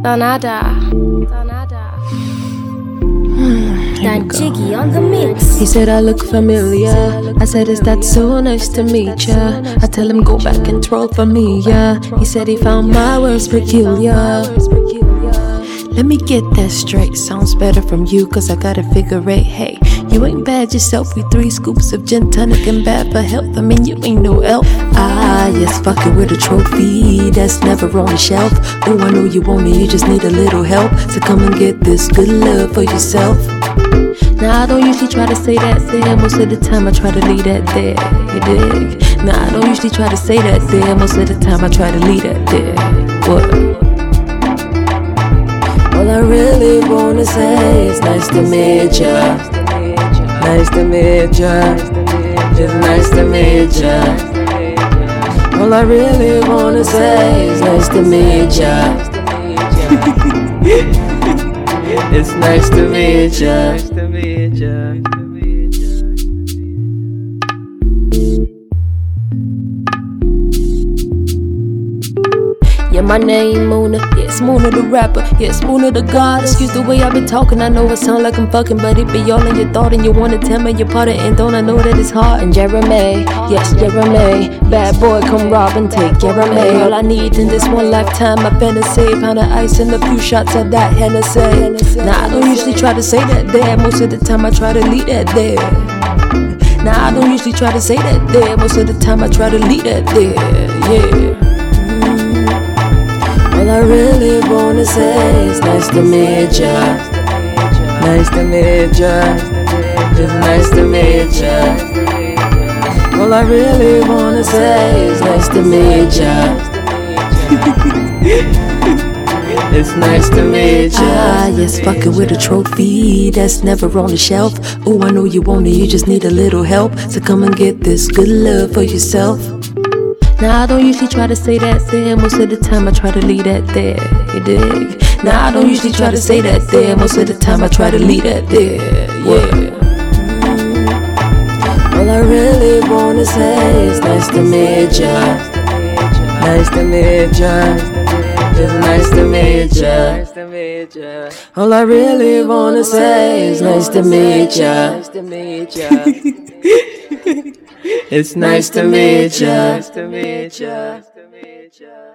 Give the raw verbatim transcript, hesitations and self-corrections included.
Donada. Donada. That Jiggy on the mix. He said I look familiar. I said, is that so nice to meet ya? I tell him go back and troll for me, yeah. He said he found my words peculiar. Let me get that straight, sounds better from you, cause I got a figure eight. Hey, you ain't bad yourself, we three scoops of gin tonic and bad for health. I mean, you ain't no elf. Ah, yes, fucking with a trophy that's never on the shelf. Oh, I know you want it, you just need a little help. So come and get this good love for yourself. Now I don't usually try to say that there. Most of the time I try to leave that there. You dig? Now I don't usually try to say that there. Most of the time I try to leave that there. What? All I really wanna say is nice to meet ya. Nice to meet ya. It's nice to meet ya. All I really wanna say is nice to meet ya. It's nice to meet ya. Nice to meet ya. Yeah, my name Mona, yeah, it's Mona the rapper, yeah, it's Mona the god. Excuse the way I've been talking, I know it sound like I'm fucking, but it be all in your thought and you wanna tell me you're part of it, and don't I know that it's hard. And Jeremy, yes, Jeremy, bad boy, come rob and take Jeremy. All I need in this one lifetime, I fantasy, pound of ice and a few shots of that Hennessy. Now I don't usually try to say that there, most of the time I try to leave that there. Now I don't usually try to say that there, most of the time I try to leave that there, yeah. All I really wanna say is nice to meet ya. Nice to meet ya. It's nice to meet ya. All I really wanna say is nice to meet ya. It's nice to meet ya. Ah, yes, fucking with a trophy that's never on the shelf. Oh, I know you want it, you just need a little help. So come and get this good love for yourself. Now I don't usually try to say that there. Most of the time I try to leave that there. You dig? Now I don't usually try to say that there. Most of the time I try to leave that there. Yeah. All I really wanna say is nice to meet ya. Nice to meet ya. It's nice to meet ya. All I really wanna say is nice to meet ya. It's nice to meet ya. Nice to meet ya.